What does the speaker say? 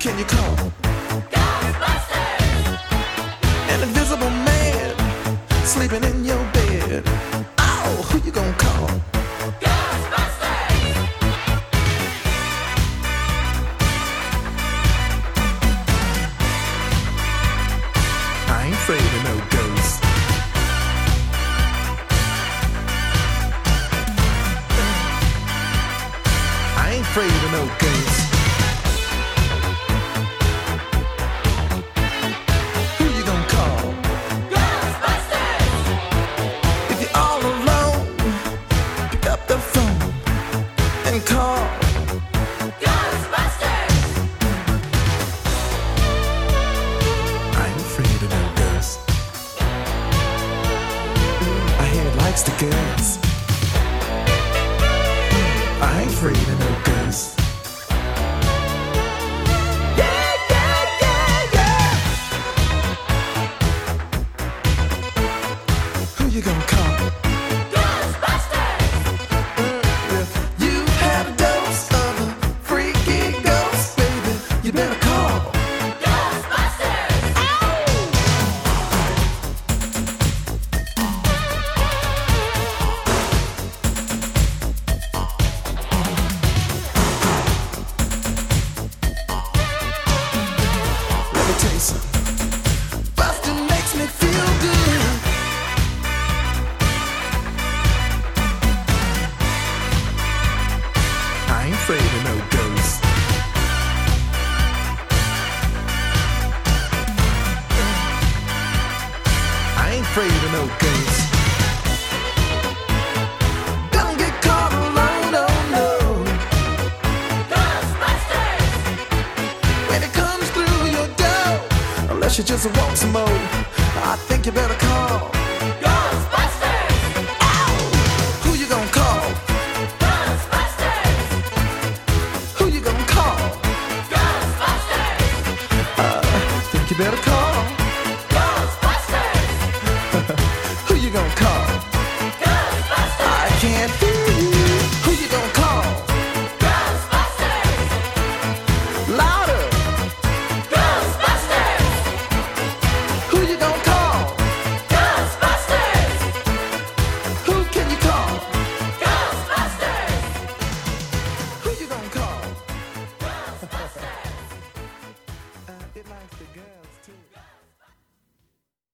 can you call? Ghostbusters! An invisible man sleeping in your bed. Oh, who you gonna call? Ghostbusters! I ain't afraid of no ghosts. I ain't afraid of no ghosts. Who you gonna call? Ghostbusters! If you're all alone, pick up the phone and call. Ghostbusters! I ain't afraid of no ghosts. I hear it likes the girls. I ain't afraid of no ghosts. Yeah, yeah, yeah, yeah. Who you gonna call? Ghostbusters! If you had a dose of a freaky ghost, baby, you better call. Ghostbusters! Let me tell you something. Bustin' makes me feel good. I ain't afraid of no ghosts. I ain't afraid of no ghosts. Don't get caught alone, no, no. Ghostbusters! When it comes through your door, unless you just want some more, I think you better call. Ghostbusters! Who you gonna call? Ghostbusters! Who you gonna call? Ghostbusters! Think you better call.